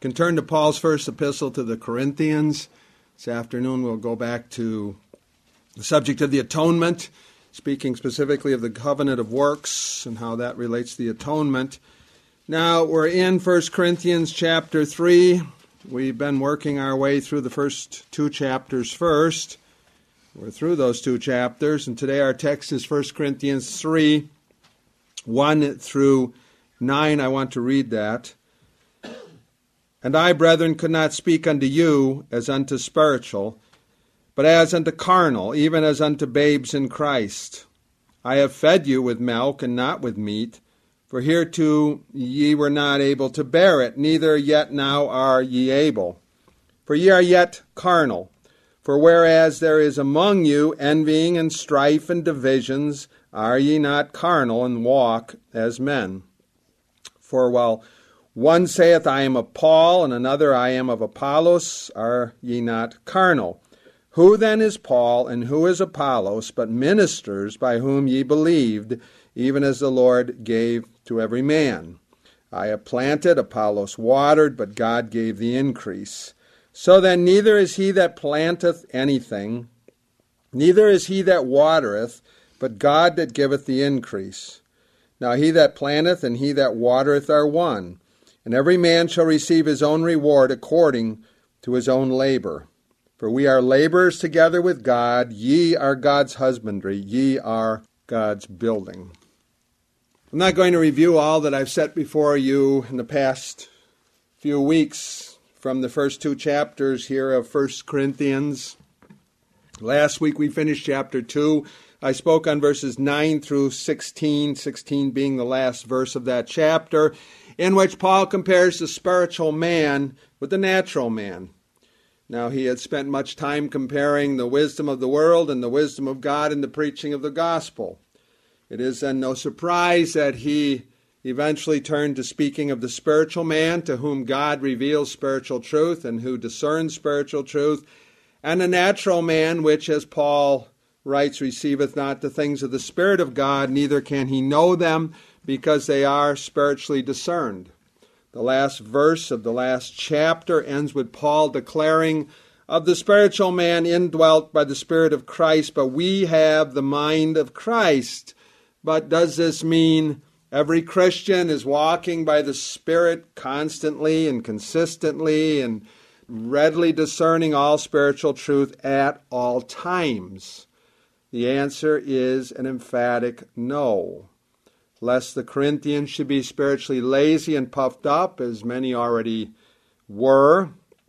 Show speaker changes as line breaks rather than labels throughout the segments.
You can turn to Paul's first epistle to the Corinthians. This afternoon we'll go back to the subject of the atonement, speaking specifically of the covenant of works and how that relates to the atonement. Now we're in 1 Corinthians chapter 3. We've been working our way through the first two chapters first. We're through those two chapters, and today our text is 1 Corinthians 3, 1 through 9. I want to read that. And I, brethren, could not speak unto you as unto spiritual, but as unto carnal, even as unto babes in Christ. I have fed you with milk and not with meat, for hereto ye were not able to bear it, neither yet now are ye able. For ye are yet carnal. For whereas there is among you envying and strife and divisions, are ye not carnal and walk as men? For while one saith, I am of Paul, and another, I am of Apollos, are ye not carnal? Who then is Paul, and who is Apollos, but ministers by whom ye believed, even as the Lord gave to every man? I have planted, Apollos watered, but God gave the increase. So then neither is he that planteth anything, neither is he that watereth, but God that giveth the increase. Now he that planteth and he that watereth are one, and every man shall receive his own reward according to his own labor. For we are laborers together with God. Ye are God's husbandry. Ye are God's building. I'm not going to review all that I've set before you in the past few weeks from the first two chapters here of 1 Corinthians. Last week we finished chapter 2. I spoke on verses 9 through 16, 16 being the last verse of that chapter, in which Paul compares the spiritual man with the natural man. Now, he had spent much time comparing the wisdom of the world and the wisdom of God in the preaching of the gospel. It is then no surprise that he eventually turned to speaking of the spiritual man, to whom God reveals spiritual truth and who discerns spiritual truth, and the natural man, which, as Paul writes, receiveth not the things of the Spirit of God, neither can he know them, because they are spiritually discerned. The last verse of the last chapter ends with Paul declaring of the spiritual man indwelt by the Spirit of Christ, but we have the mind of Christ. But does this mean every Christian is walking by the Spirit constantly and consistently and readily discerning all spiritual truth at all times? The answer is an emphatic no. Lest the Corinthians should be spiritually lazy and puffed up, as many already were.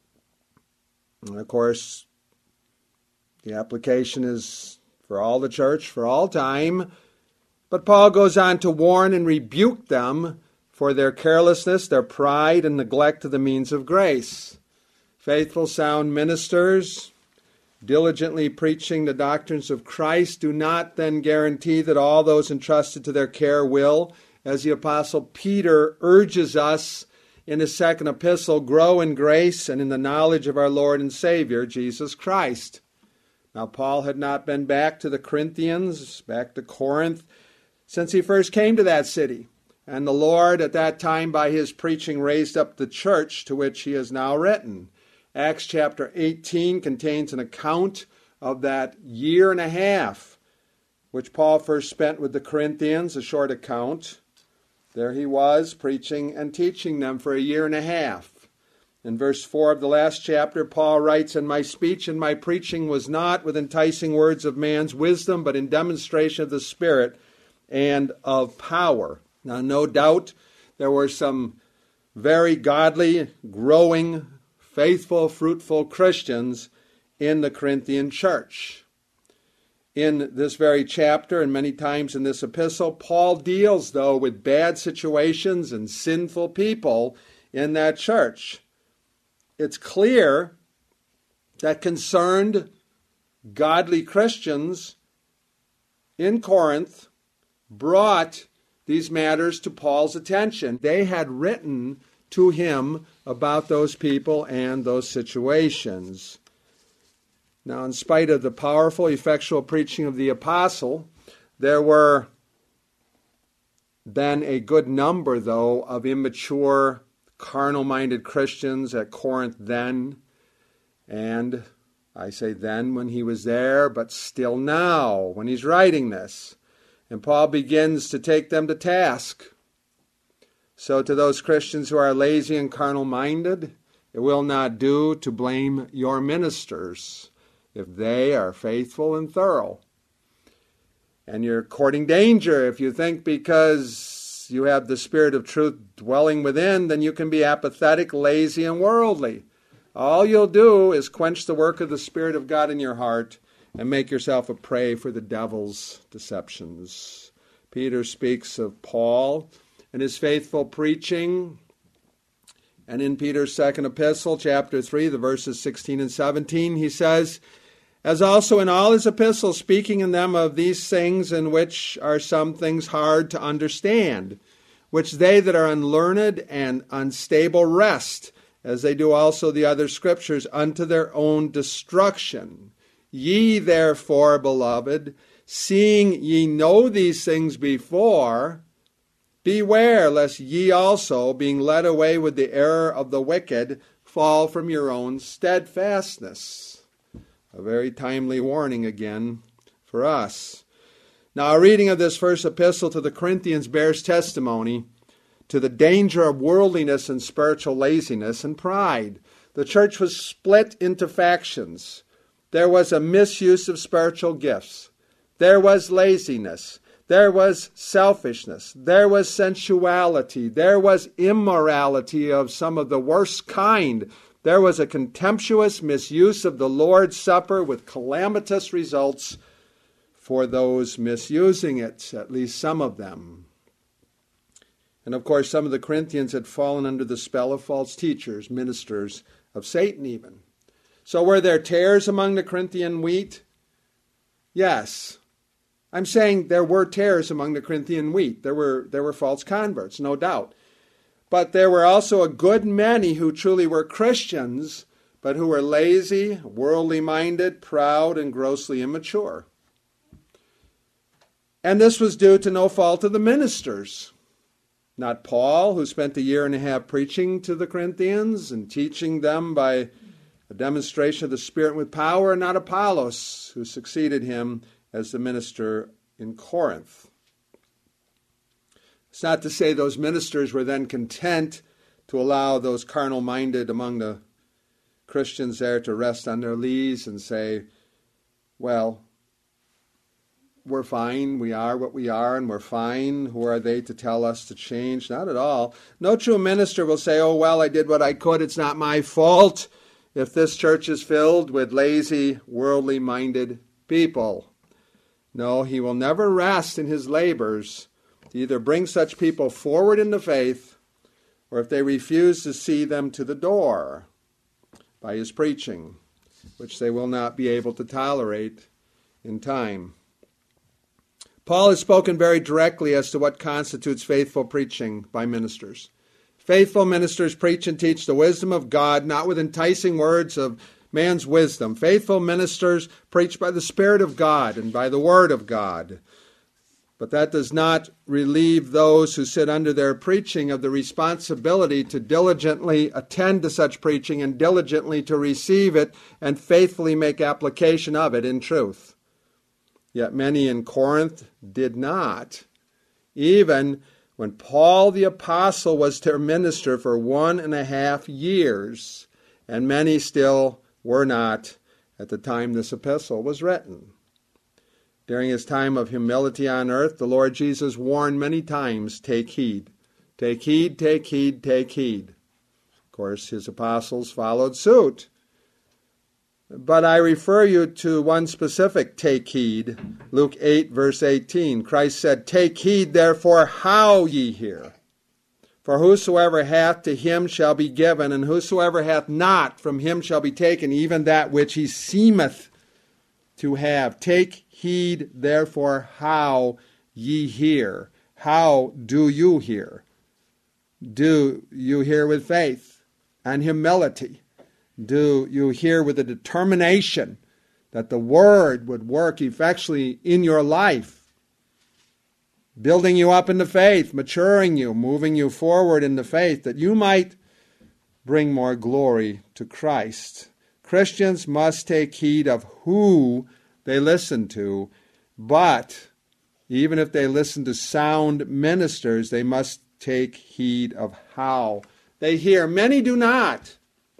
And of course, the application is for all the church, for all time. But Paul goes on to warn and rebuke them for their carelessness, their pride, and neglect of the means of grace. Faithful, sound ministers, diligently preaching the doctrines of Christ, do not then guarantee that all those entrusted to their care will, as the Apostle Peter urges us in his second epistle, grow in grace and in the knowledge of our Lord and Savior, Jesus Christ. Now, Paul had not been back to the Corinthians, back to Corinth, since he first came to that city. And the Lord at that time, by his preaching, raised up the church to which he has now written. Acts chapter 18 contains an account of that year and a half which Paul first spent with the Corinthians, a short account. There he was preaching and teaching them for a year and a half. In verse 4 of the last chapter, Paul writes, And my speech and my preaching was not with enticing words of man's wisdom, but in demonstration of the Spirit and of power. Now, no doubt there were some very godly, growing, faithful, fruitful Christians in the Corinthian church. In this very chapter, and many times in this epistle, Paul deals, though, with bad situations and sinful people in that church. It's clear that concerned, godly Christians in Corinth brought these matters to Paul's attention. They had written to him about those people and those situations. Now, in spite of the powerful, effectual preaching of the apostle, there were then a good number, though, of immature carnal-minded Christians at Corinth then, and I say then when he was there, but still now when he's writing this. And Paul begins to take them to task. So to those Christians who are lazy and carnal-minded, it will not do to blame your ministers if they are faithful and thorough. And you're courting danger if you think because you have the Spirit of truth dwelling within, then you can be apathetic, lazy, and worldly. All you'll do is quench the work of the Spirit of God in your heart and make yourself a prey for the devil's deceptions. Peter speaks of Paul and his faithful preaching. And in Peter's second epistle, chapter 3, the verses 16 and 17, he says, as also in all his epistles, speaking in them of these things in which are some things hard to understand, which they that are unlearned and unstable wrest, as they do also the other scriptures, unto their own destruction. Ye therefore, beloved, seeing ye know these things before, beware lest ye also, being led away with the error of the wicked, fall from your own steadfastness. A very timely warning again for us. Now, a reading of this first epistle to the Corinthians bears testimony to the danger of worldliness and spiritual laziness and pride. The church was split into factions. There was a misuse of spiritual gifts. There was laziness. There was selfishness. There was sensuality. There was immorality of some of the worst kind. There was a contemptuous misuse of the Lord's Supper with calamitous results for those misusing it, at least some of them. And of course, some of the Corinthians had fallen under the spell of false teachers, ministers of Satan even. So were there tares among the Corinthian wheat? Yes. I'm saying there were tares among the Corinthian wheat. There were false converts, no doubt. But there were also a good many who truly were Christians, but who were lazy, worldly-minded, proud, and grossly immature. And this was due to no fault of the ministers. Not Paul, who spent 1.5 years preaching to the Corinthians and teaching them by a demonstration of the Spirit with power, and not Apollos, who succeeded him as the minister in Corinth. It's not to say those ministers were then content to allow those carnal-minded among the Christians there to rest on their lees and say, well, we're fine, we are what we are, and we're fine. Who are they to tell us to change? Not at all. No true minister will say, oh, well, I did what I could, it's not my fault if this church is filled with lazy, worldly-minded people. No, he will never rest in his labors to either bring such people forward in the faith, or if they refuse to see them to the door by his preaching, which they will not be able to tolerate in time. Paul has spoken very directly as to what constitutes faithful preaching by ministers. Faithful ministers preach and teach the wisdom of God, not with enticing words of man's wisdom. Faithful ministers preach by the Spirit of God and by the Word of God. But that does not relieve those who sit under their preaching of the responsibility to diligently attend to such preaching and diligently to receive it and faithfully make application of it in truth. Yet many in Corinth did not, even when Paul the apostle was their minister for 1.5 years, and many still were not at the time this epistle was written. During his time of humility on earth, the Lord Jesus warned many times, take heed. Take heed, take heed, take heed. Of course, his apostles followed suit. But I refer you to one specific take heed, Luke 8, verse 18. Christ said, take heed, therefore, how ye hear. For whosoever hath, to him shall be given, and whosoever hath not, from him shall be taken, even that which he seemeth to have. Take heed, therefore, how ye hear. How do you hear? Do you hear with faith and humility? Do you hear with a determination that the Word would work effectually in your life, building you up in the faith, maturing you, moving you forward in the faith, that you might bring more glory to Christ. Christians must take heed of who they listen to, but even if they listen to sound ministers, they must take heed of how they hear. Many do not.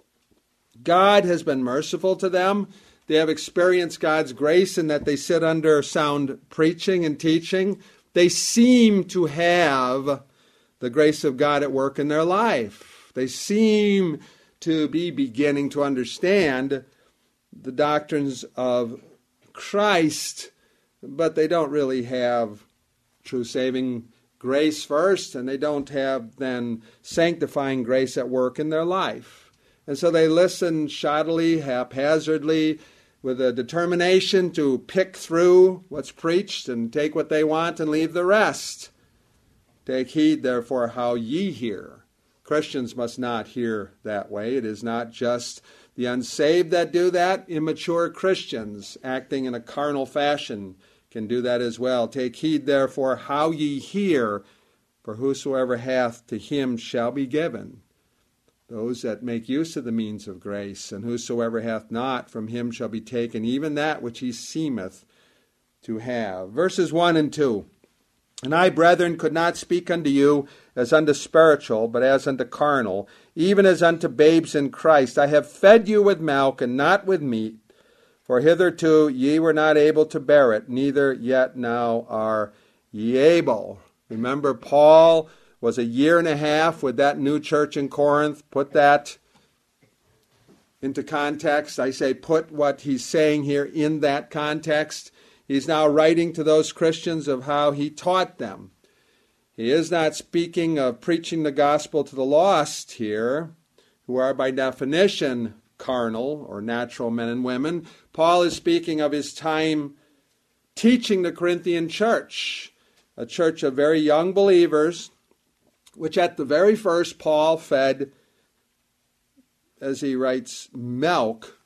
God has been merciful to them. They have experienced God's grace in that they sit under sound preaching and teaching. They seem to have the grace of God at work in their life. They seem to be beginning to understand the doctrines of Christ, but they don't really have true saving grace first, and they don't have then sanctifying grace at work in their life. And so they listen shoddily, haphazardly, with a determination to pick through what's preached and take what they want and leave the rest. Take heed, therefore, how ye hear. Christians must not hear that way. It is not just the unsaved that do that. Immature Christians, acting in a carnal fashion, can do that as well. Take heed, therefore, how ye hear, for whosoever hath, to him shall be given. Those that make use of the means of grace, and whosoever hath not, from him shall be taken even that which he seemeth to have. Verses 1 and 2. And I, brethren, could not speak unto you as unto spiritual, but as unto carnal, even as unto babes in Christ. I have fed you with milk, and not with meat, for hitherto ye were not able to bear it, neither yet now are ye able. Remember, Paul was 1.5 years with that new church in Corinth. Put that into context. I say put what he's saying here in that context. He's now writing to those Christians of how he taught them. He is not speaking of preaching the gospel to the lost here, who are by definition carnal or natural men and women. Paul is speaking of his time teaching the Corinthian church, a church of very young believers, which at the very first Paul fed, as he writes, milk,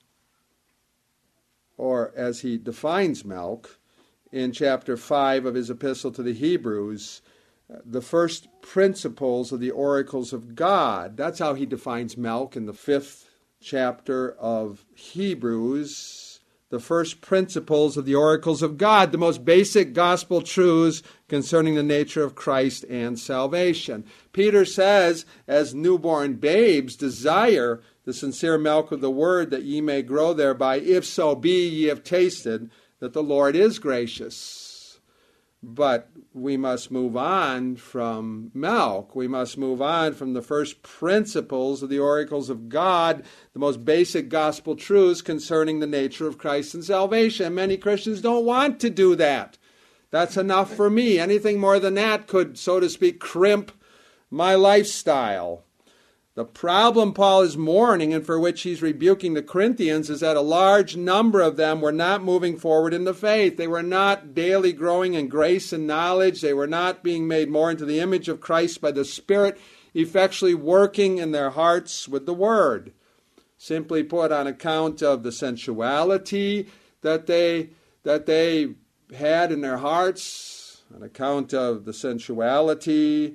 or as he defines milk in chapter 5 of his epistle to the Hebrews, the first principles of the oracles of God. That's how he defines milk in the 5th chapter of Hebrews. The first principles of the oracles of God, the most basic gospel truths concerning the nature of Christ and salvation. Peter says, as newborn babes, desire the sincere milk of the word, that ye may grow thereby, if so be ye have tasted that the Lord is gracious. But we must move on from milk. We must move on from the first principles of the oracles of God, the most basic gospel truths concerning the nature of Christ and salvation. Many Christians don't want to do that. That's enough for me. Anything more than that could, so to speak, crimp my lifestyle. The problem Paul is mourning, and for which he's rebuking the Corinthians, is that a large number of them were not moving forward in the faith. They were not daily growing in grace and knowledge. They were not being made more into the image of Christ by the Spirit, effectually working in their hearts with the Word. Simply put, on account of the sensuality that they had in their hearts, on account of the sensuality,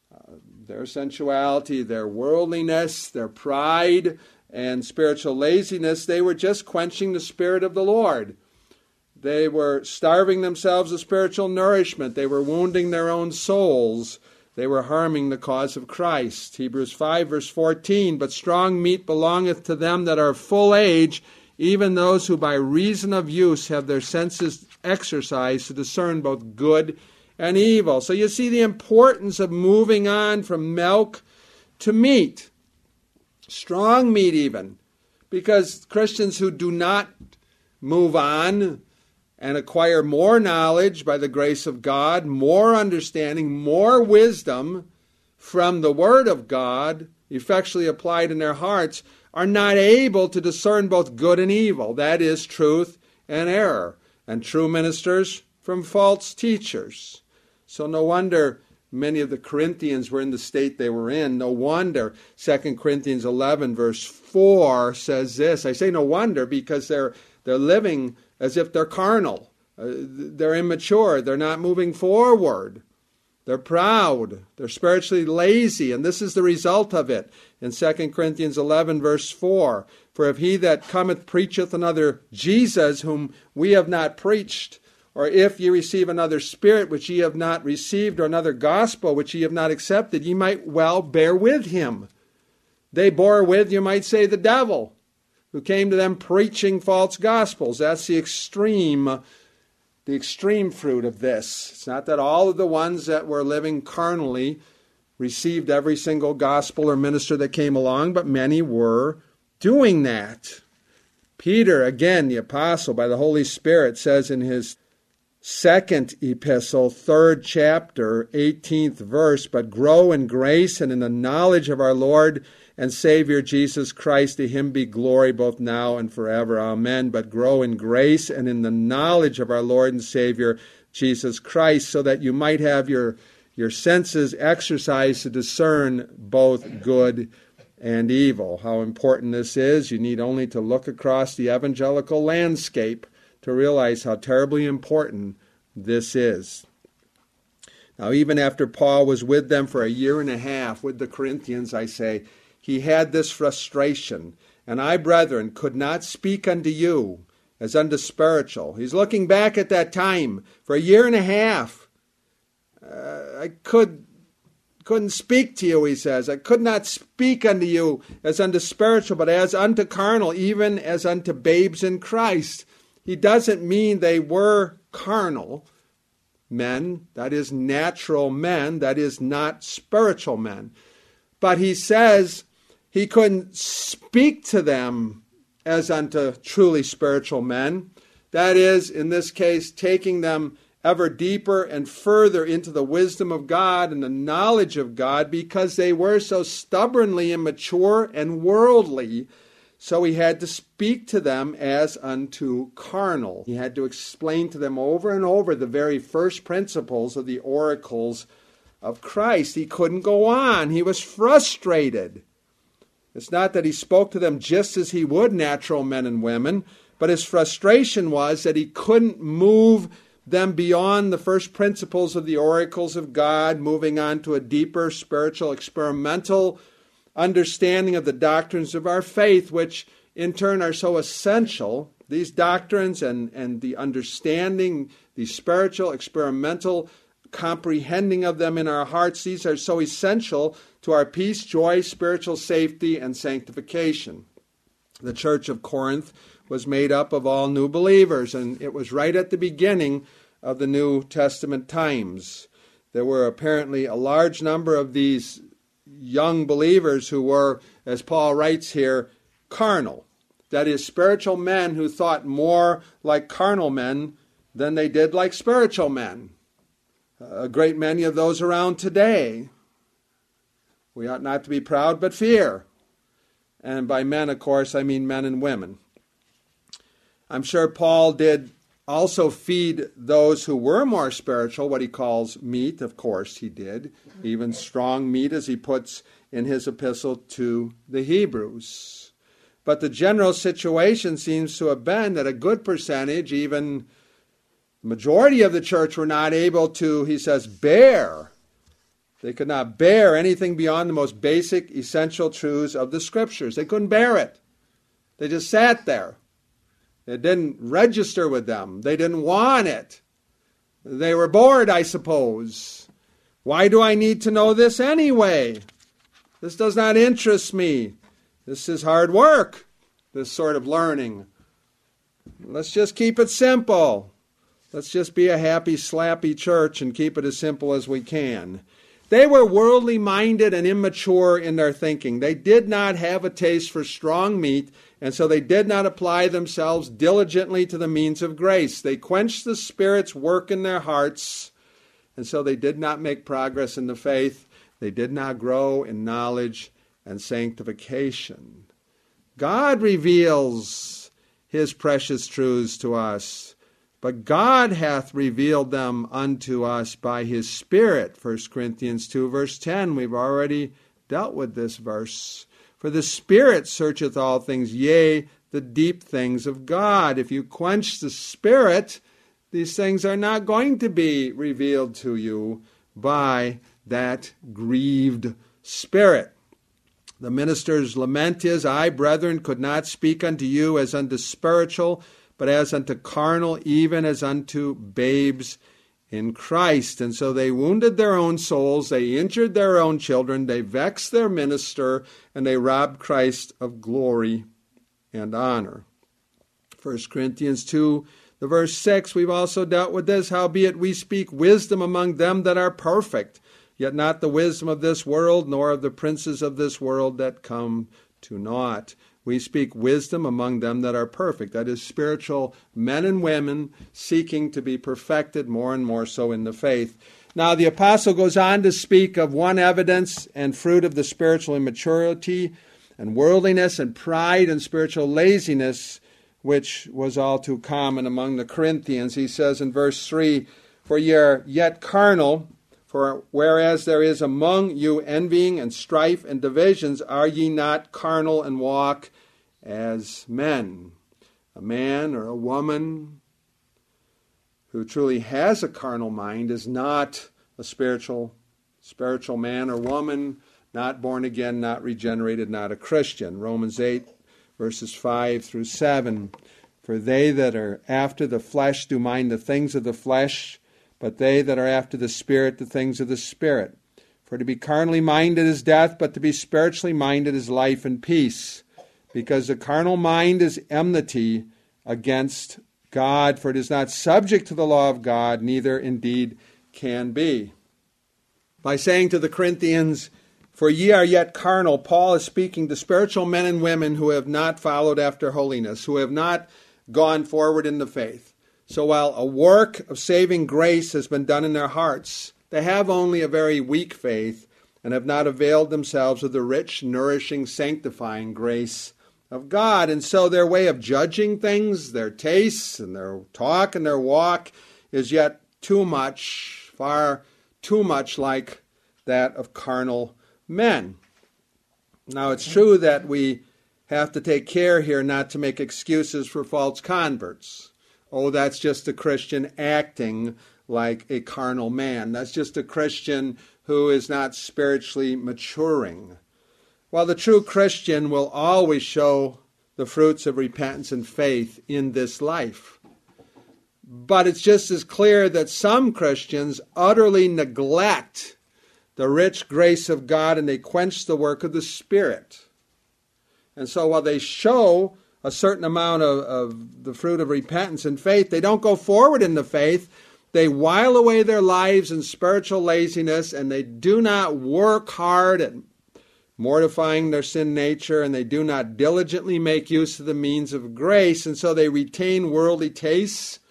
their worldliness, their pride, and spiritual laziness, they were just quenching the Spirit of the Lord. They were starving themselves of spiritual nourishment. They were wounding their own souls. They were harming the cause of Christ. Hebrews 5, verse 14, but strong meat belongeth to them that are of full age, even those who by reason of use have their senses exercised to discern both good and evil. So you see the importance of moving on from milk to meat, strong meat even, because Christians who do not move on and acquire more knowledge by the grace of God, more understanding, more wisdom from the Word of God, effectually applied in their hearts, are not able to discern both good and evil. That is, truth and error, and true ministers from false teachers. So no wonder many of the Corinthians were in the state they were in. No wonder 2 Corinthians 11 verse 4 says this. I say no wonder because they're living as if they're carnal. They're immature. They're not moving forward. They're proud. They're spiritually lazy, and this is the result of it. In 2 Corinthians 11, verse 4, "For if he that cometh preacheth another Jesus, whom we have not preached, or if ye receive another spirit which ye have not received, or another gospel which ye have not accepted, ye might well bear with him." They bore with, you might say, the devil, who came to them preaching false gospels. That's the extreme fruit of this. It's not that all of the ones that were living carnally received every single gospel or minister that came along, but many were doing that. Peter, again, the apostle, by the Holy Spirit, says in his second epistle, 3rd chapter, 18th verse, "But grow in grace and in the knowledge of our Lord and Savior Jesus Christ. To him be glory both now and forever. Amen." But grow in grace and in the knowledge of our Lord and Savior Jesus Christ, so that you might have your senses exercised to discern both good and evil. How important this is. You need only to look across the evangelical landscape to realize how terribly important this is. Now, even after Paul was with them for a year and a half, with the Corinthians, I say, he had this frustration. "And I, brethren, could not speak unto you as unto spiritual." He's looking back at that time. For a year and a half, I couldn't speak to you, he says. "I could not speak unto you as unto spiritual, but as unto carnal, even as unto babes in Christ." He doesn't mean they were carnal men, that is natural men, that is not spiritual men. But he says he couldn't speak to them as unto truly spiritual men. That is, in this case, taking them ever deeper and further into the wisdom of God and the knowledge of God, because they were so stubbornly immature and worldly. So he had to speak to them as unto carnal. He had to explain to them over and over the very first principles of the oracles of Christ. He couldn't go on. He was frustrated. It's not that he spoke to them just as he would natural men and women, but his frustration was that he couldn't move them beyond the first principles of the oracles of God, moving on to a deeper spiritual experimental understanding of the doctrines of our faith, which in turn are so essential. These doctrines and the understanding, the spiritual experimental comprehending of them in our hearts, these are so essential to our peace, joy, spiritual safety, and sanctification. The church of Corinth was made up of all new believers, and it was right at the beginning of the New Testament times. There were apparently a large number of these young believers who were, as Paul writes here, carnal. That is, spiritual men who thought more like carnal men than they did like spiritual men. A great many of those around today. We ought not to be proud, but fear. And by men, of course, I mean men and women. I'm sure Paul did also feed those who were more spiritual, what he calls meat. Of course he did. Even strong meat, as he puts in his epistle to the Hebrews. But the general situation seems to have been that a good percentage, even the majority of the church, were not able to, he says, bear. They could not bear anything beyond the most basic, essential truths of the Scriptures. They couldn't bear it. They just sat there. It didn't register with them. They didn't want it. They were bored, I suppose. Why do I need to know this anyway? This does not interest me. This is hard work, this sort of learning. Let's just keep it simple. Let's just be a happy, slappy church and keep it as simple as we can. They were worldly minded and immature in their thinking. They did not have a taste for strong meat, and so they did not apply themselves diligently to the means of grace. They quenched the Spirit's work in their hearts, and so they did not make progress in the faith. They did not grow in knowledge and sanctification. God reveals his precious truths to us, but God hath revealed them unto us by his Spirit. 1 Corinthians 2, verse 10. We've already dealt with this verse. For the Spirit searcheth all things, yea, the deep things of God. If you quench the Spirit, these things are not going to be revealed to you by that grieved spirit. The minister's lament is, I, brethren, could not speak unto you as unto spiritual, but as unto carnal, even as unto babes in Christ. And so they wounded their own souls, they injured their own children, they vexed their minister, and they robbed Christ of glory and honor. 1 Corinthians 2, the verse 6, we've also dealt with this. Howbeit we speak wisdom among them that are perfect, yet not the wisdom of this world, nor of the princes of this world that come to naught. We speak wisdom among them that are perfect. That is, spiritual men and women seeking to be perfected more and more so in the faith. Now, the apostle goes on to speak of one evidence and fruit of the spiritual immaturity and worldliness and pride and spiritual laziness, which was all too common among the Corinthians. He says in verse 3, For ye are yet carnal, for whereas there is among you envying and strife and divisions, are ye not carnal and walk as men? A man or a woman who truly has a carnal mind is not a spiritual man or woman, not born again, not regenerated, not a Christian. Romans 8, verses 5 through 7. For they that are after the flesh do mind the things of the flesh, but they that are after the Spirit, the things of the Spirit. For to be carnally minded is death, but to be spiritually minded is life and peace. Because the carnal mind is enmity against God, for it is not subject to the law of God, neither indeed can be. By saying to the Corinthians, For ye are yet carnal, Paul is speaking to spiritual men and women who have not followed after holiness, who have not gone forward in the faith. So while a work of saving grace has been done in their hearts, they have only a very weak faith and have not availed themselves of the rich, nourishing, sanctifying grace of God. And so their way of judging things, their tastes and their talk and their walk is yet too much, far too much like that of carnal men. Now it's true that we have to take care here not to make excuses for false converts. Oh, that's just a Christian acting like a carnal man. That's just a Christian who is not spiritually maturing. Well, the true Christian will always show the fruits of repentance and faith in this life. But it's just as clear that some Christians utterly neglect the rich grace of God and they quench the work of the Spirit. And so while they show a certain amount of the fruit of repentance and faith, they don't go forward in the faith. They while away their lives in spiritual laziness, and they do not work hard at mortifying their sin nature, and they do not diligently make use of the means of grace, and so they retain worldly tastes,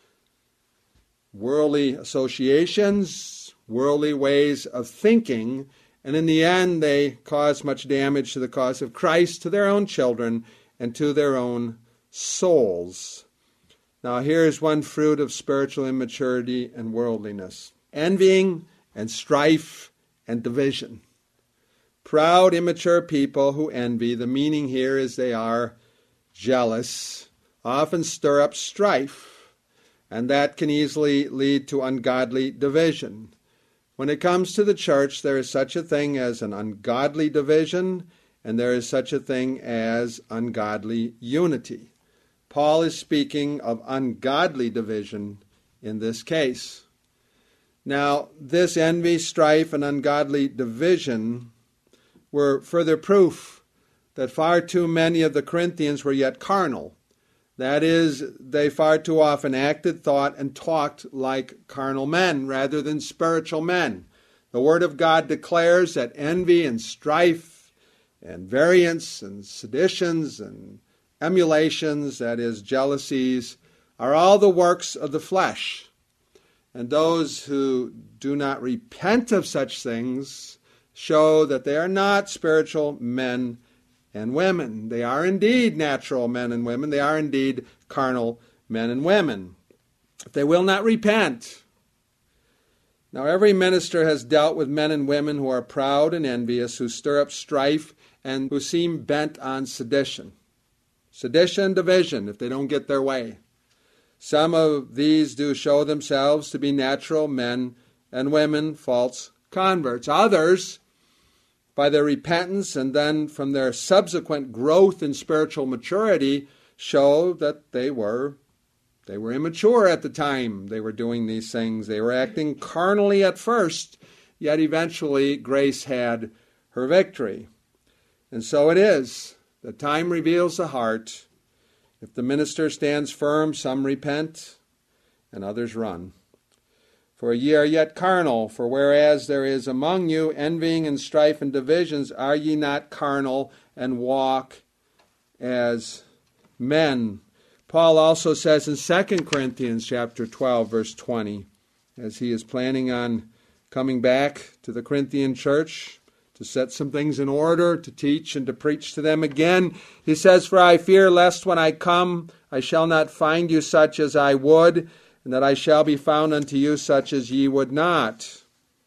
worldly associations, worldly ways of thinking, and in the end they cause much damage to the cause of Christ, to their own children, and to their own souls. Now here is one fruit of spiritual immaturity and worldliness. Envying and strife and division. Proud, immature people who envy, the meaning here is they are jealous, often stir up strife, and that can easily lead to ungodly division. When it comes to the church, there is such a thing as an ungodly division, and there is such a thing as ungodly unity. Paul is speaking of ungodly division in this case. Now, this envy, strife, and ungodly division were further proof that far too many of the Corinthians were yet carnal. That is, they far too often acted, thought, and talked like carnal men rather than spiritual men. The Word of God declares that envy and strife and variance and seditions and emulations, that is, jealousies, are all the works of the flesh. And those who do not repent of such things show that they are not spiritual men and women. They are indeed natural men and women. They are indeed carnal men and women. If they will not repent. Now, every minister has dealt with men and women who are proud and envious, who stir up strife, and who seem bent on sedition. Sedition and division, if they don't get their way. Some of these do show themselves to be natural men and women false converts. Others, by their repentance and then from their subsequent growth in spiritual maturity, show that they were immature at the time they were doing these things. They were acting carnally at first, yet eventually grace had her victory. And so it is. The time reveals the heart. If the minister stands firm, some repent, and others run. For ye are yet carnal, for whereas there is among you envying and strife and divisions, are ye not carnal and walk as men? Paul also says in 2 Corinthians chapter 12, verse 20, as he is planning on coming back to the Corinthian church to set some things in order, to teach and to preach to them again, he says, For I fear lest when I come I shall not find you such as I would, and that I shall be found unto you such as ye would not.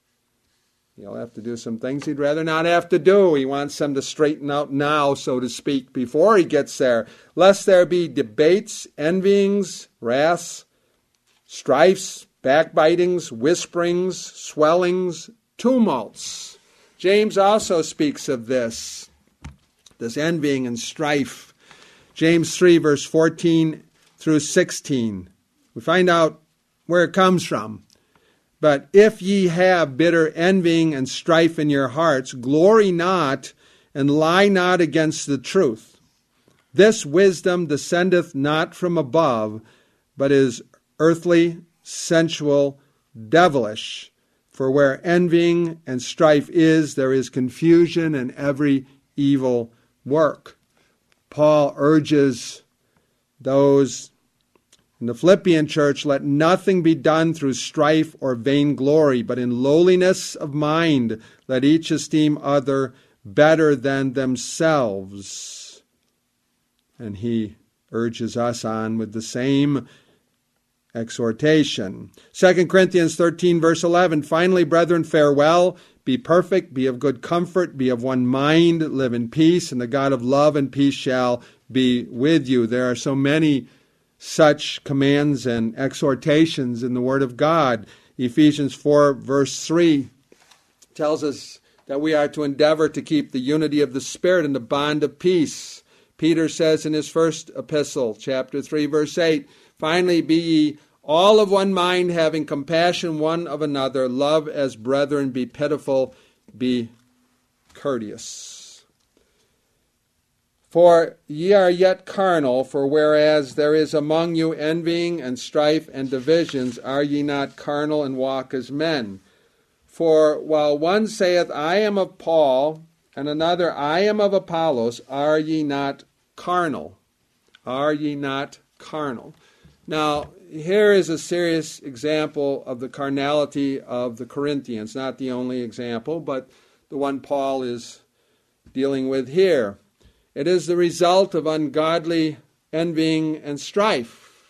He'll have to do some things he'd rather not have to do. He wants them to straighten out now, so to speak, before he gets there. Lest there be debates, envyings, wraths, strifes, backbitings, whisperings, swellings, tumults. James also speaks of this envying and strife. James 3, verse 14 through 16. We find out where it comes from. But if ye have bitter envying and strife in your hearts, glory not, and lie not against the truth. This wisdom descendeth not from above, but is earthly, sensual, devilish. For where envying and strife is, there is confusion and every evil work. Paul urges those in the Philippian church, let nothing be done through strife or vainglory, but in lowliness of mind, let each esteem other better than themselves. And he urges us on with the same exhortation. 2 Corinthians 13, verse 11, Finally, brethren, farewell. Be perfect, be of good comfort, be of one mind, live in peace, and the God of love and peace shall be with you. There are so many such commands and exhortations in the Word of God. Ephesians 4, verse 3 tells us that we are to endeavor to keep the unity of the Spirit in the bond of peace. Peter says in his first epistle, chapter 3, verse 8, Finally, be ye all of one mind, having compassion one of another, love as brethren, be pitiful, be courteous. For ye are yet carnal, for whereas there is among you envying and strife and divisions, are ye not carnal and walk as men? For while one saith, I am of Paul, and another, I am of Apollos, are ye not carnal? Are ye not carnal? Now, here is a serious example of the carnality of the Corinthians. Not the only example, but the one Paul is dealing with here. It is the result of ungodly envying and strife.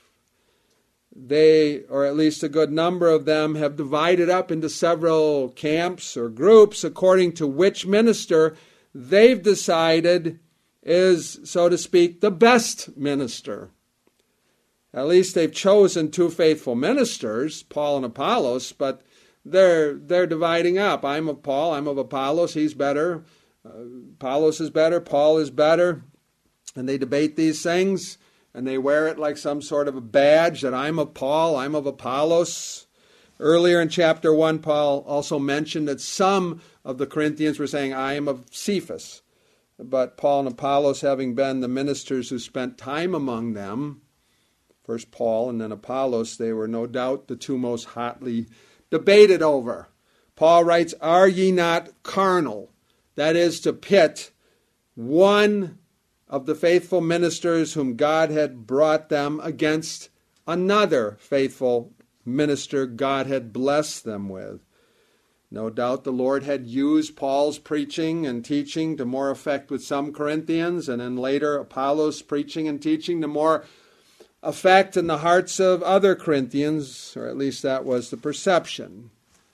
They, or at least a good number of them, have divided up into several camps or groups according to which minister they've decided is, so to speak, the best minister. At least they've chosen two faithful ministers, Paul and Apollos, but they're dividing up. I'm of Paul, I'm of Apollos, he's better. Apollos is better, Paul is better, and they debate these things, and they wear it like some sort of a badge that I'm of Paul, I'm of Apollos. Earlier in chapter 1, Paul also mentioned that some of the Corinthians were saying, I am of Cephas. But Paul and Apollos, having been the ministers who spent time among them, first Paul and then Apollos, they were no doubt the two most hotly debated over. Paul writes, Are ye not carnal? That is, to pit one of the faithful ministers whom God had brought them against another faithful minister God had blessed them with. No doubt the Lord had used Paul's preaching and teaching to more effect with some Corinthians, and then later Apollos' preaching and teaching to more effect in the hearts of other Corinthians, or at least that was the perception.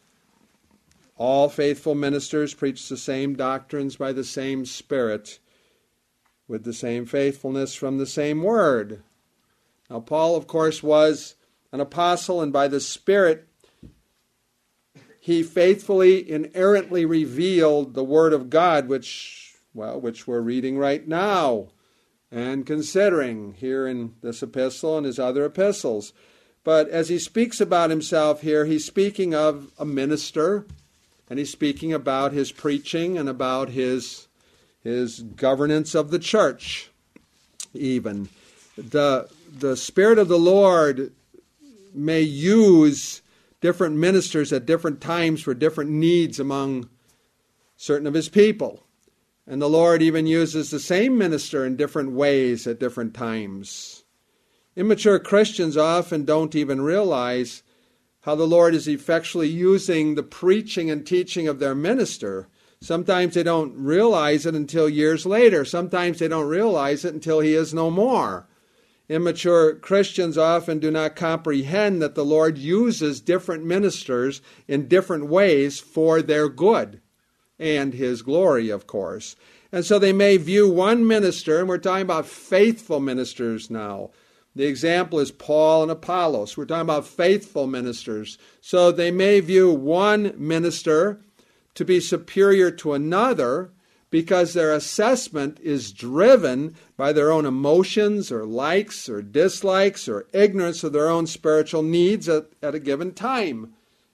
All faithful ministers preach the same doctrines by the same Spirit, with the same faithfulness from the same Word. Now, Paul, of course, was an apostle, and by the Spirit, he faithfully, inerrantly revealed the Word of God, which we're reading right now and considering here in this epistle and his other epistles. But as he speaks about himself here, he's speaking of a minister, and he's speaking about his preaching and about his governance of the church even. The Spirit of the Lord may use different ministers at different times for different needs among certain of his people. And the Lord even uses the same minister in different ways at different times. Immature Christians often don't even realize how the Lord is effectually using the preaching and teaching of their minister. Sometimes they don't realize it until years later. Sometimes they don't realize it until he is no more. Immature Christians often do not comprehend that the Lord uses different ministers in different ways for their good and his glory, of course. And so they may view one minister, and we're talking about faithful ministers now. The example is Paul and Apollos. We're talking about faithful ministers. So they may view one minister to be superior to another because their assessment is driven by their own emotions or likes or dislikes or ignorance of their own spiritual needs at a given time.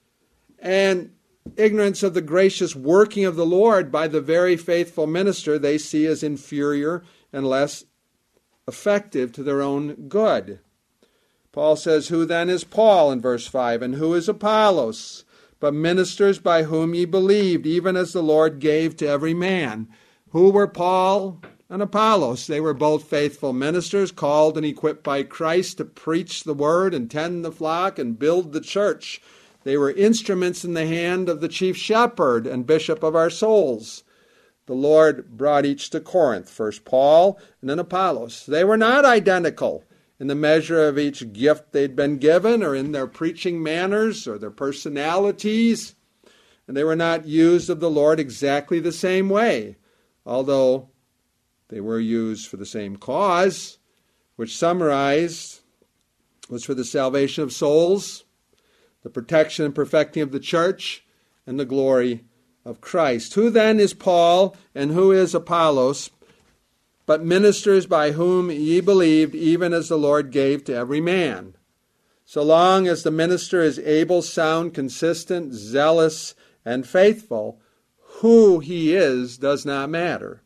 And ignorance of the gracious working of the Lord by the very faithful minister they see as inferior and less effective to their own good. Paul says, "Who then is Paul?" in verse 5, "and who is Apollos? But ministers by whom ye believed, even as the Lord gave to every man." Who were Paul and Apollos? They were both faithful ministers, called and equipped by Christ to preach the word and tend the flock and build the church. They were instruments in the hand of the chief shepherd and bishop of our souls. The Lord brought each to Corinth, first Paul and then Apollos. They were not identical in the measure of each gift they'd been given or in their preaching manners or their personalities. And they were not used of the Lord exactly the same way, although they were used for the same cause, which summarized was for the salvation of souls, the protection and perfecting of the church, and the glory of Christ. Who then is Paul and who is Apollos? But ministers by whom ye believed, even as the Lord gave to every man. So long as the minister is able, sound, consistent, zealous, and faithful, who he is does not matter.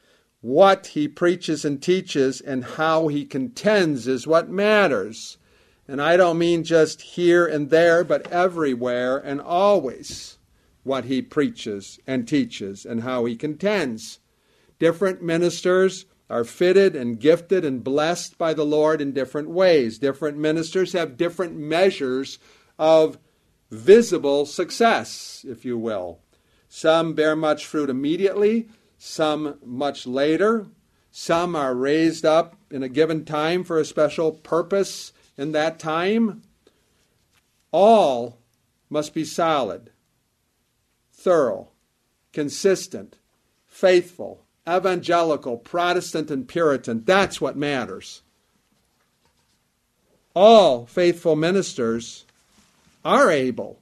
What he preaches and teaches and how he contends is what matters. And I don't mean just here and there, but everywhere and always. What he preaches and teaches and how he contends. Different ministers are fitted and gifted and blessed by the Lord in different ways. Different ministers have different measures of visible success, if you will. Some bear much fruit immediately, some much later. Some are raised up in a given time for a special purpose in that time. All must be solid, thorough, consistent, faithful, evangelical, Protestant, and Puritan. That's what matters. All faithful ministers are able.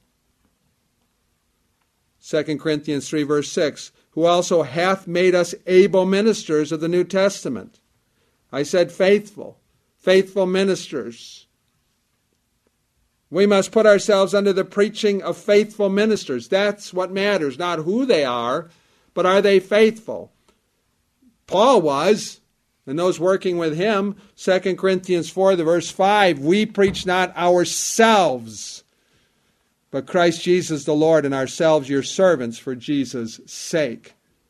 2 Corinthians 3 verse 6, who also hath made us able ministers of the New Testament. I said faithful ministers. We must put ourselves under the preaching of faithful ministers. That's what matters, not who they are, but are they faithful? Paul was, and those working with him, 2 Corinthians 4, the verse 5, we preach not ourselves, but Christ Jesus the Lord, and ourselves your servants for Jesus' sake.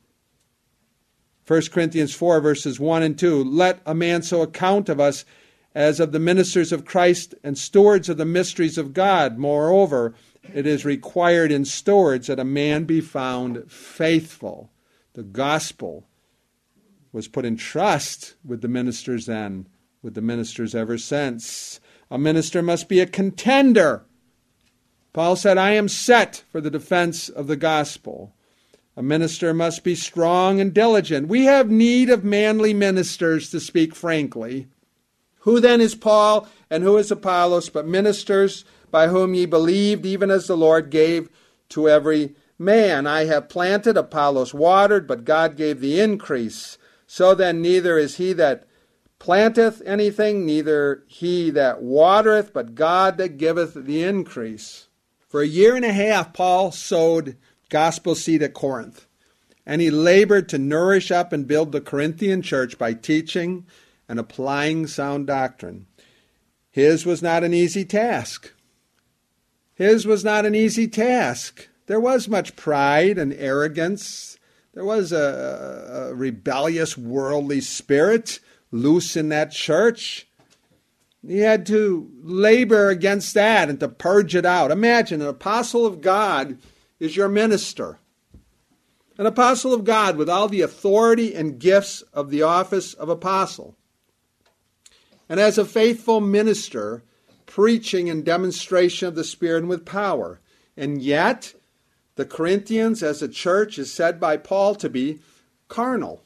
1 Corinthians 4, verses 1 and 2, let a man so account of us as of the ministers of Christ and stewards of the mysteries of God. Moreover, it is required in stewards that a man be found faithful. The gospel was put in trust with the ministers then, with the ministers ever since. A minister must be a contender. Paul said, I am set for the defense of the gospel. A minister must be strong and diligent. We have need of manly ministers, to speak frankly. Who then is Paul and who is Apollos, but ministers by whom ye believed, even as the Lord gave to every man. I have planted, Apollos watered, but God gave the increase. So then neither is he that planteth anything, neither he that watereth, but God that giveth the increase. For a year and a half, Paul sowed gospel seed at Corinth, and he labored to nourish up and build the Corinthian church by teaching and applying sound doctrine. His was not an easy task. His was not an easy task. There was much pride and arrogance. There was a rebellious, worldly spirit loose in that church. He had to labor against that and to purge it out. Imagine an apostle of God is your minister. An apostle of God with all the authority and gifts of the office of apostle. And as a faithful minister, preaching and demonstration of the Spirit and with power. And yet, the Corinthians as a church is said by Paul to be carnal.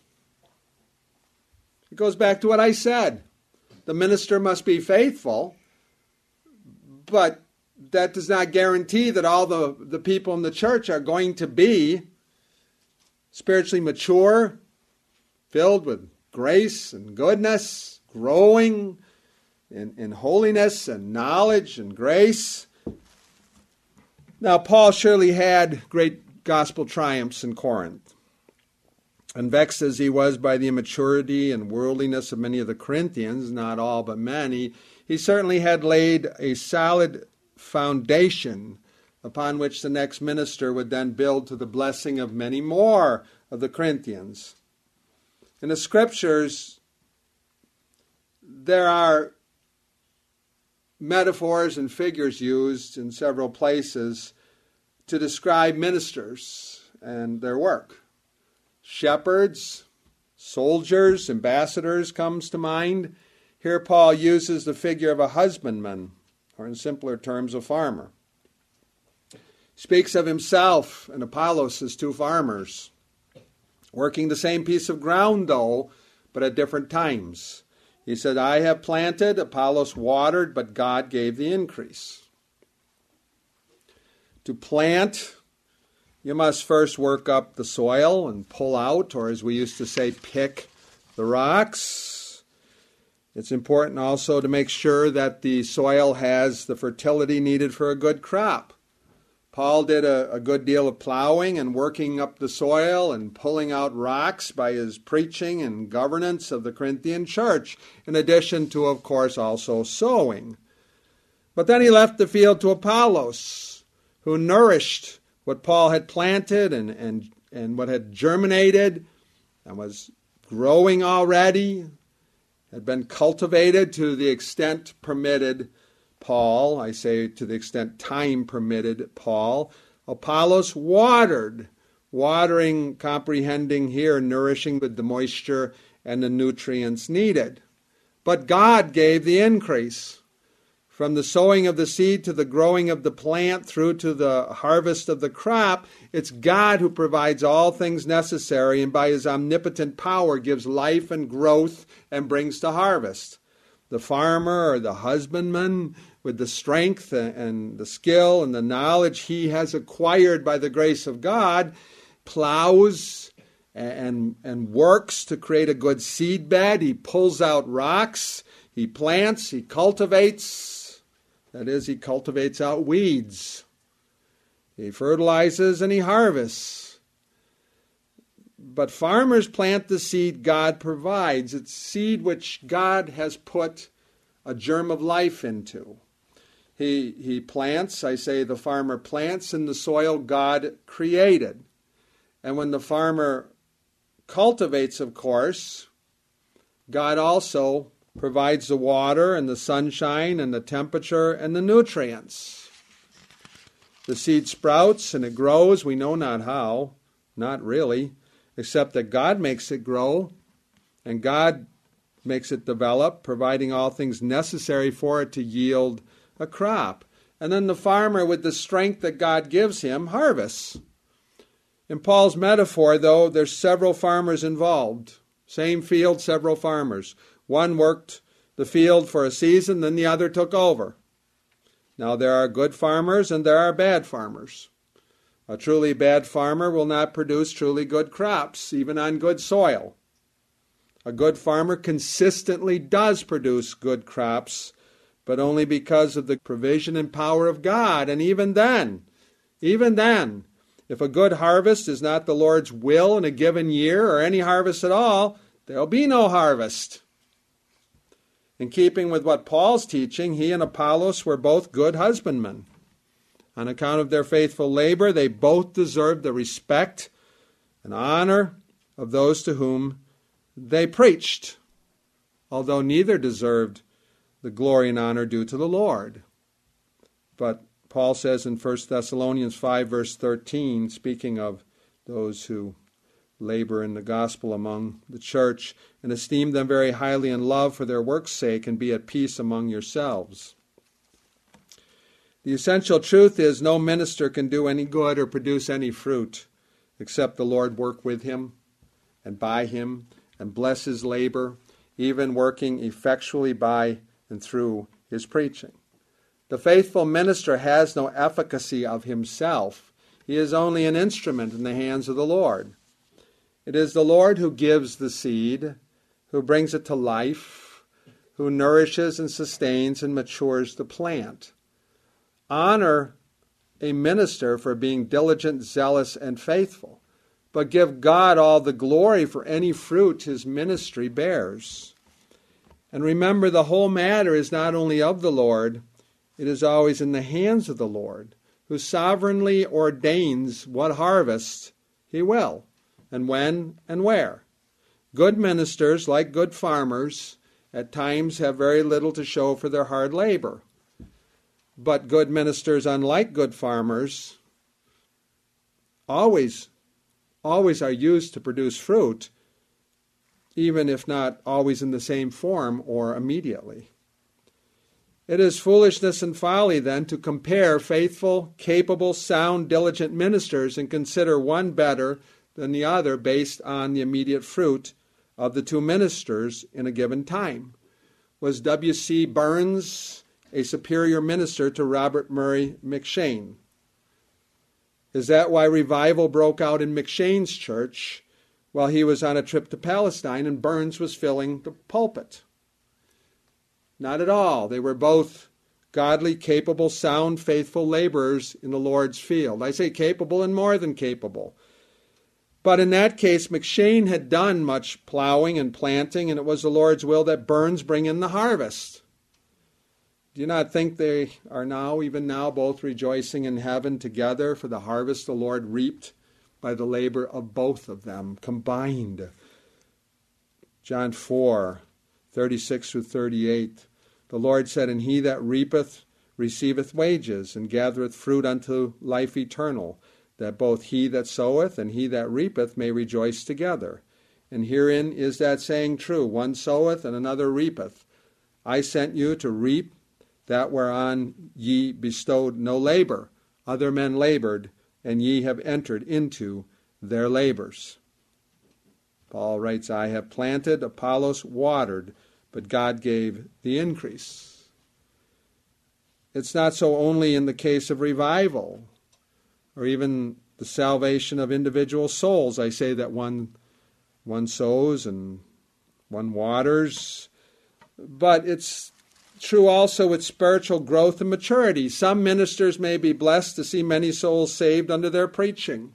It goes back to what I said. The minister must be faithful, but that does not guarantee that all the people in the church are going to be spiritually mature, filled with grace and goodness, growing in holiness and knowledge and grace. Now, Paul surely had great gospel triumphs in Corinth. And vexed as he was by the immaturity and worldliness of many of the Corinthians, not all but many, he certainly had laid a solid foundation upon which the next minister would then build to the blessing of many more of the Corinthians. In the Scriptures, there are metaphors and figures used in several places to describe ministers and their work. Shepherds, soldiers, ambassadors comes to mind. Here Paul uses the figure of a husbandman, or in simpler terms, a farmer. Speaks of himself and Apollos as two farmers, working the same piece of ground though, but at different times. He said, I have planted, Apollos watered, but God gave the increase. To plant, you must first work up the soil and pull out, or as we used to say, pick the rocks. It's important also to make sure that the soil has the fertility needed for a good crop. Paul did a good deal of plowing and working up the soil and pulling out rocks by his preaching and governance of the Corinthian church, in addition to, of course, also sowing. But then he left the field to Apollos, who nourished what Paul had planted and what had germinated and was growing already, had been cultivated to the extent permitted Paul, I say to the extent time permitted Paul. Apollos watered, watering, comprehending here, nourishing with the moisture and the nutrients needed. But God gave the increase. From the sowing of the seed to the growing of the plant through to the harvest of the crop, it's God who provides all things necessary and by his omnipotent power gives life and growth and brings to harvest. The farmer or the husbandman, with the strength and the skill and the knowledge he has acquired by the grace of God, plows and works to create a good seed bed. He pulls out rocks, he plants, he cultivates. That is, he cultivates out weeds. He fertilizes and he harvests. But farmers plant the seed God provides. It's seed which God has put a germ of life into. He plants, I say the farmer plants in the soil God created. And when the farmer cultivates, of course, God also provides the water and the sunshine and the temperature and the nutrients. The seed sprouts and it grows, we know not how, not really, except that God makes it grow and God makes it develop, providing all things necessary for it to yield a crop. And then the farmer, with the strength that God gives him, harvests. In Paul's metaphor, though, there's several farmers involved. Same field, several farmers. One worked the field for a season, then the other took over. Now there are good farmers and there are bad farmers. A truly bad farmer will not produce truly good crops, even on good soil. A good farmer consistently does produce good crops, but only because of the provision and power of God. And even then, if a good harvest is not the Lord's will in a given year, or any harvest at all, there'll be no harvest. In keeping with what Paul's teaching, he and Apollos were both good husbandmen. On account of their faithful labor, they both deserved the respect and honor of those to whom they preached, although neither deserved the glory and honor due to the Lord. But Paul says in 1 Thessalonians 5, verse 13, speaking of those who labor in the gospel among the church, and esteem them very highly in love for their work's sake, and be at peace among yourselves. The essential truth is no minister can do any good or produce any fruit except the Lord work with him and by him and bless his labor, even working effectually by and through his preaching. The faithful minister has no efficacy of himself. He is only an instrument in the hands of the Lord. It is the Lord who gives the seed, who brings it to life, who nourishes and sustains and matures the plant. Honor a minister for being diligent, zealous, and faithful, but give God all the glory for any fruit his ministry bears. And remember, the whole matter is not only of the Lord, it is always in the hands of the Lord, who sovereignly ordains what harvest he will, and when and where. Good ministers, like good farmers, at times have very little to show for their hard labor. But good ministers, unlike good farmers, always are used to produce fruit, even if not always in the same form or immediately. It is foolishness and folly, then, to compare faithful, capable, sound, diligent ministers and consider one better than the other based on the immediate fruit of the two ministers in a given time. Was W.C. Burns a superior minister to Robert Murray M'Cheyne? Is that why revival broke out in M'Cheyne's church while he was on a trip to Palestine and Burns was filling the pulpit? Not at all. They were both godly, capable, sound, faithful laborers in the Lord's field. I say capable and more than capable. But in that case, M'Cheyne had done much plowing and planting, and it was the Lord's will that Burns bring in the harvest. Do you not think they are now, even now, both rejoicing in heaven together for the harvest the Lord reaped by the labor of both of them combined? John 4, 36 through 38. The Lord said, "And he that reapeth receiveth wages, and gathereth fruit unto life eternal, that both he that soweth and he that reapeth may rejoice together. And herein is that saying true, one soweth and another reapeth. I sent you to reap that whereon ye bestowed no labor. Other men labored, and ye have entered into their labors." Paul writes, "I have planted, Apollos watered, but God gave the increase." It's not so only in the case of revival, or even the salvation of individual souls. I say that one sows and one waters, but it's true also with spiritual growth and maturity. Some ministers may be blessed to see many souls saved under their preaching.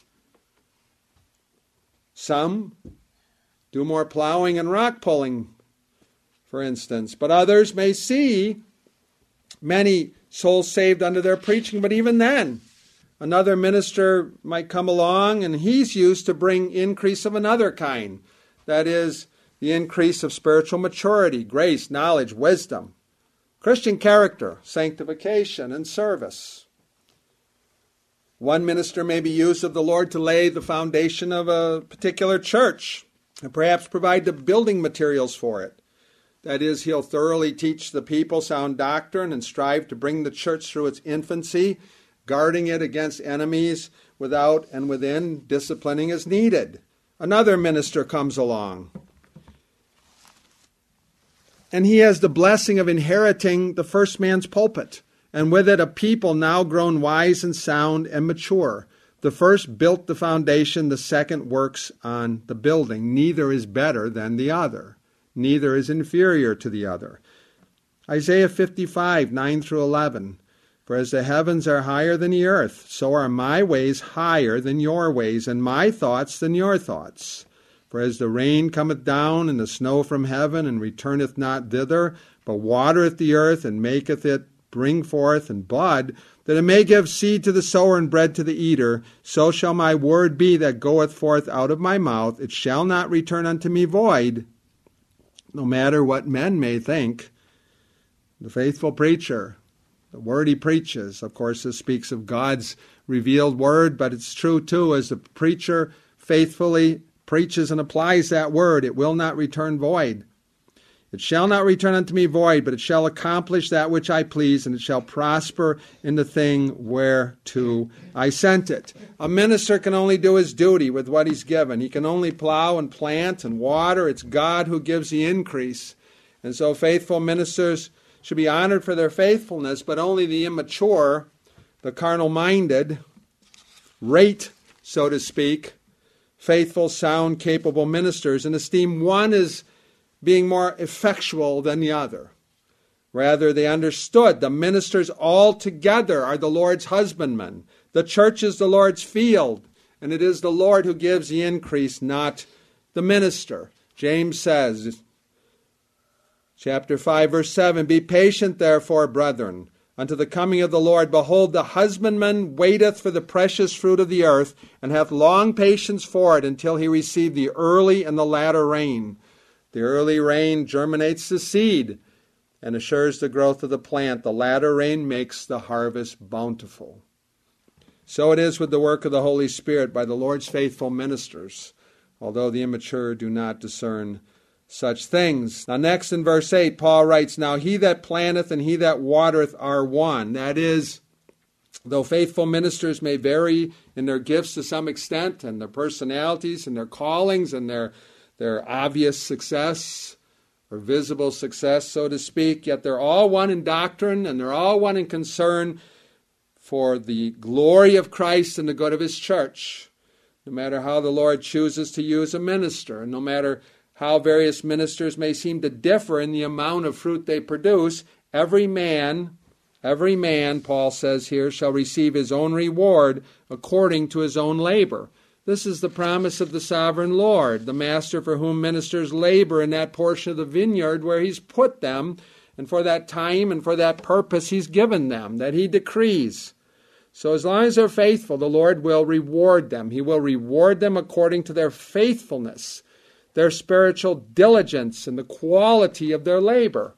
Some do more plowing and rock pulling, for instance, but others may see many souls saved under their preaching. But even then, another minister might come along and he's used to bring increase of another kind. That is, the increase of spiritual maturity, grace, knowledge, wisdom, Christian character, sanctification, and service. One minister may be used of the Lord to lay the foundation of a particular church and perhaps provide the building materials for it. That is, he'll thoroughly teach the people sound doctrine and strive to bring the church through its infancy, guarding it against enemies without and within, disciplining as needed. Another minister comes along, and he has the blessing of inheriting the first man's pulpit, and with it a people now grown wise and sound and mature, The first built the foundation, the second works on the building. Neither is better than the other. Neither is inferior to the other. Isaiah 55, 9 through 11. For as the heavens are higher than the earth, so are my ways higher than your ways, and my thoughts than your thoughts. For as the rain cometh down, and the snow from heaven, and returneth not thither, but watereth the earth, and maketh it bring forth and bud, that it may give seed to the sower and bread to the eater, so shall my word be that goeth forth out of my mouth. It shall not return unto me void, no matter what men may think. The faithful preacher, the word he preaches, of course, this speaks of God's revealed word, but it's true too, as the preacher faithfully preaches and applies that word, it will not return void. It shall not return unto me void, but it shall accomplish that which I please, and it shall prosper in the thing whereto I sent it. A minister can only do his duty with what he's given. He can only plow and plant and water. It's God who gives the increase. And so faithful ministers should be honored for their faithfulness, but only the immature, the carnal-minded, rate, so to speak, faithful, sound, capable ministers, and esteem one as being more effectual than the other. Rather, they understood the ministers all together are the Lord's husbandmen. The church is the Lord's field, and it is the Lord who gives the increase, not the minister. James says, chapter 5, verse 7, Be patient, therefore, brethren, unto the coming of the Lord. Behold, the husbandman waiteth for the precious fruit of the earth, and hath long patience for it, until he receive the early and the latter rain. The early rain germinates the seed and assures the growth of the plant. The latter rain makes the harvest bountiful. So it is with the work of the Holy Spirit by the Lord's faithful ministers, although the immature do not discern such things. Now next in verse 8, Paul writes, Now he that planteth and he that watereth are one. That is, though faithful ministers may vary in their gifts to some extent, and their personalities and their callings and their obvious success or visible success, so to speak, yet they're all one in doctrine and they're all one in concern for the glory of Christ and the good of his church. No matter how the Lord chooses to use a minister, and no matter how various ministers may seem to differ in the amount of fruit they produce, every man, Paul says here, shall receive his own reward according to his own labor. This is the promise of the sovereign Lord, the master for whom ministers labor in that portion of the vineyard where he's put them, and for that time and for that purpose he's given them, that he decrees. So as long as they're faithful, the Lord will reward them. He will reward them according to their faithfulness, their spiritual diligence, and the quality of their labor.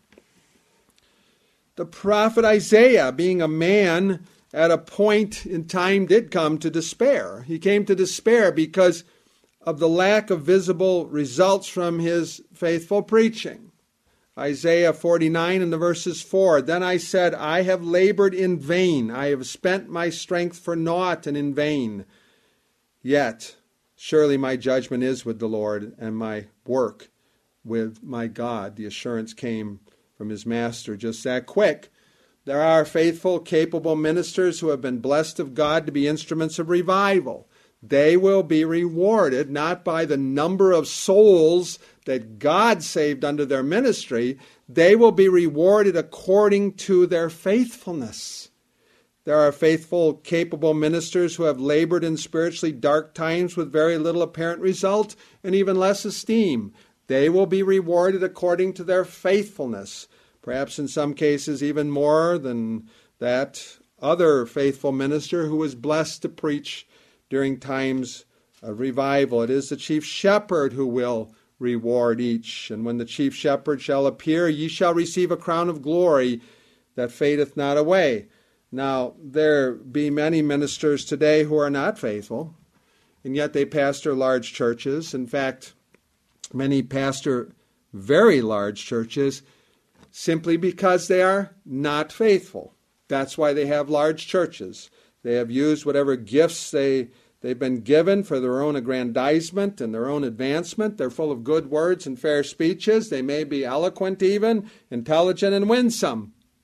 The prophet Isaiah, being a man at a point in time, did come to despair. He came to despair because of the lack of visible results from his faithful preaching. Isaiah 49 and the verses 4, Then I said, I have labored in vain. I have spent my strength for naught and in vain. Yet, surely my judgment is with the Lord, and my work with my God. The assurance came from his master just that quick. There are faithful, capable ministers who have been blessed of God to be instruments of revival. They will be rewarded not by the number of souls that God saved under their ministry. They will be rewarded according to their faithfulness. There are faithful, capable ministers who have labored in spiritually dark times with very little apparent result and even less esteem. They will be rewarded according to their faithfulness. Perhaps in some cases even more than that other faithful minister who was blessed to preach during times of revival. It is the chief shepherd who will reward each. And when the chief shepherd shall appear, ye shall receive a crown of glory that fadeth not away. Now, there be many ministers today who are not faithful, and yet they pastor large churches. In fact, many pastor very large churches simply because they are not faithful. That's why they have large churches. They have used whatever gifts they've been given for their own aggrandizement and their own advancement. They're full of good words and fair speeches. They may be eloquent even, intelligent and winsome.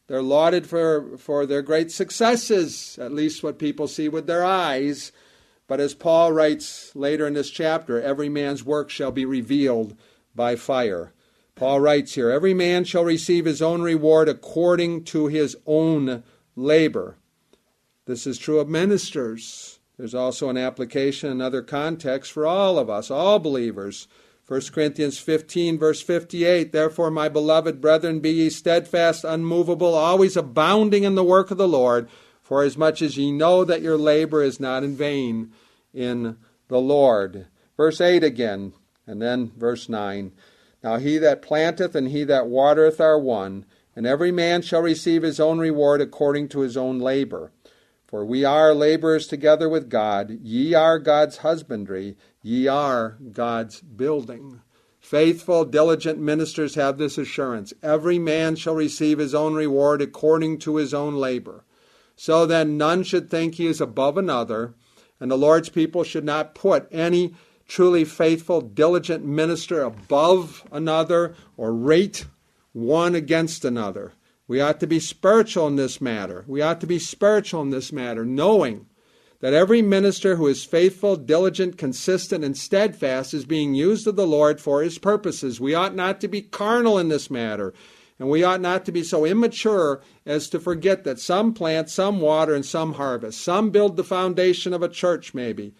They're lauded for their great successes, at least what people see with their eyes. But as Paul writes later in this chapter, every man's work shall be revealed by fire. Paul writes here, every man shall receive his own reward according to his own labor. This is true of ministers. There's also an application in other contexts for all of us, all believers. 1 Corinthians 15, verse 58, therefore, my beloved brethren, be ye steadfast, unmovable, always abounding in the work of the Lord, for as much as ye know that your labor is not in vain in the Lord. Verse 8 again, and then verse 9. Now he that planteth and he that watereth are one, and every man shall receive his own reward according to his own labor. For we are laborers together with God. Ye are God's husbandry. Ye are God's building. Faithful, diligent ministers have this assurance. Every man shall receive his own reward according to his own labor. So then none should think he is above another, and the Lord's people should not put any truly faithful, diligent minister above another or rate one against another. We ought to be spiritual in this matter. We ought to be spiritual in this matter, knowing that every minister who is faithful, diligent, consistent, and steadfast is being used of the Lord for his purposes. We ought not to be carnal in this matter, and we ought not to be so immature as to forget that some plant, some water, and some harvest. Some build the foundation of a church, maybe,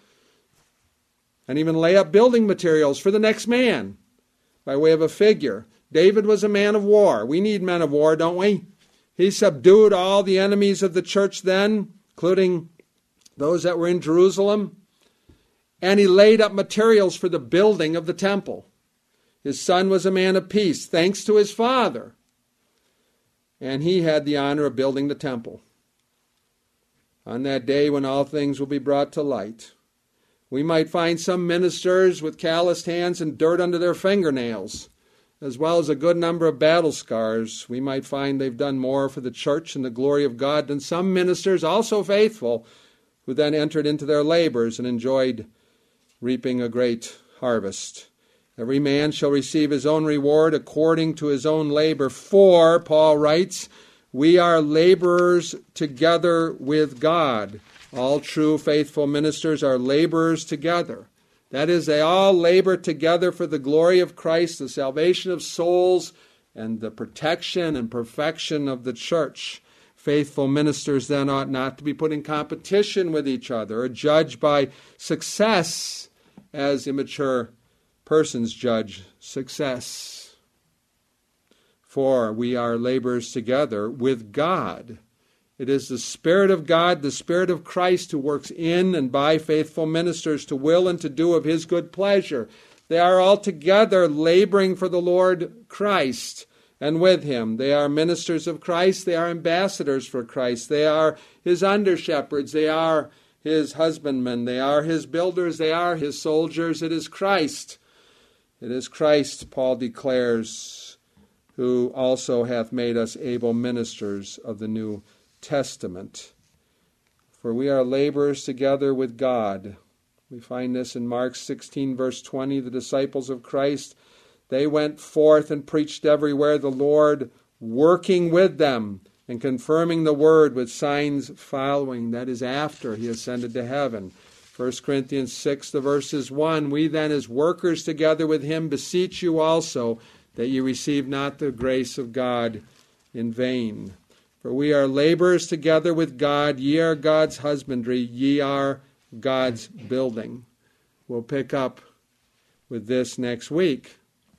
and even lay up building materials for the next man, by way of a figure. David was a man of war. We need men of war, don't we? He subdued all the enemies of the church then, including those that were in Jerusalem, and he laid up materials for the building of the temple. His son was a man of peace, thanks to his father, and he had the honor of building the temple. On that day when all things will be brought to light, we might find some ministers with calloused hands and dirt under their fingernails, as well as a good number of battle scars. We might find they've done more for the church and the glory of God than some ministers, also faithful, who then entered into their labors and enjoyed reaping a great harvest. Every man shall receive his own reward according to his own labor. For, Paul writes, we are laborers together with God. All true faithful ministers are laborers together. That is, they all labor together for the glory of Christ, the salvation of souls, and the protection and perfection of the church. Faithful ministers then ought not to be put in competition with each other or judged by success as immature persons judge success. For we are laborers together with God. It is the Spirit of God, the Spirit of Christ, who works in and by faithful ministers to will and to do of his good pleasure. They are all together laboring for the Lord Christ and with him. They are ministers of Christ. They are ambassadors for Christ. They are his under-shepherds. They are his husbandmen. They are his builders. They are his soldiers. It is Christ. It is Christ, Paul declares, who also hath made us able ministers of the new Testament. For we are laborers together with God. We find this in Mark 16, verse 20. The disciples of Christ, they went forth and preached everywhere, the Lord working with them and confirming the word with signs following. That is after he ascended to heaven. 1 Corinthians 6, the verses 1. We then, as workers together with him, beseech you also that ye receive not the grace of God in vain. For we are laborers together with God. Ye are God's husbandry. Ye are God's building. We'll pick up with this next week,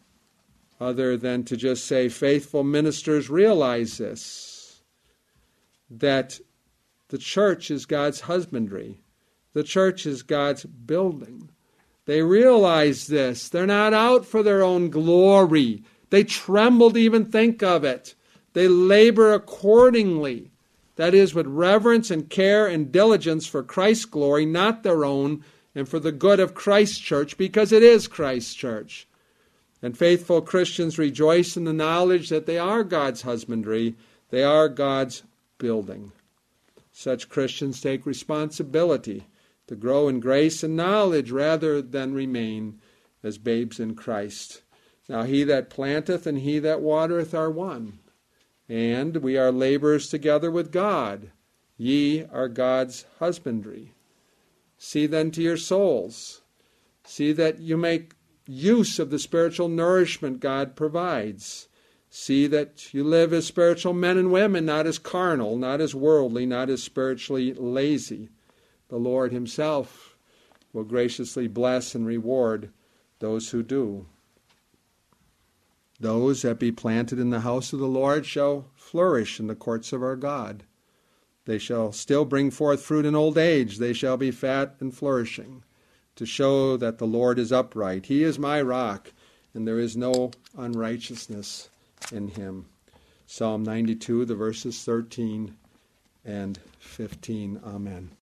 other than to just say faithful ministers realize this, that the church is God's husbandry. The church is God's building. They realize this. They're not out for their own glory. They tremble to even think of it. They labor accordingly. That is, with reverence and care and diligence for Christ's glory, not their own, and for the good of Christ's church, because it is Christ's church. And faithful Christians rejoice in the knowledge that they are God's husbandry. They are God's building. Such Christians take responsibility to grow in grace and knowledge rather than remain as babes in Christ. Now he that planteth and he that watereth are one, And we are laborers together with God. Ye are God's husbandry. See then to your souls. See that you make use of the spiritual nourishment God provides. See that you live as spiritual men and women, not as carnal, not as worldly, not as spiritually lazy. The Lord himself will graciously bless and reward those who do. Those that be planted in the house of the Lord shall flourish in the courts of our God. They shall still bring forth fruit in old age. They shall be fat and flourishing, to show that the Lord is upright. He is my rock, and there is no unrighteousness in him. Psalm 92, the verses 13 and 15. Amen.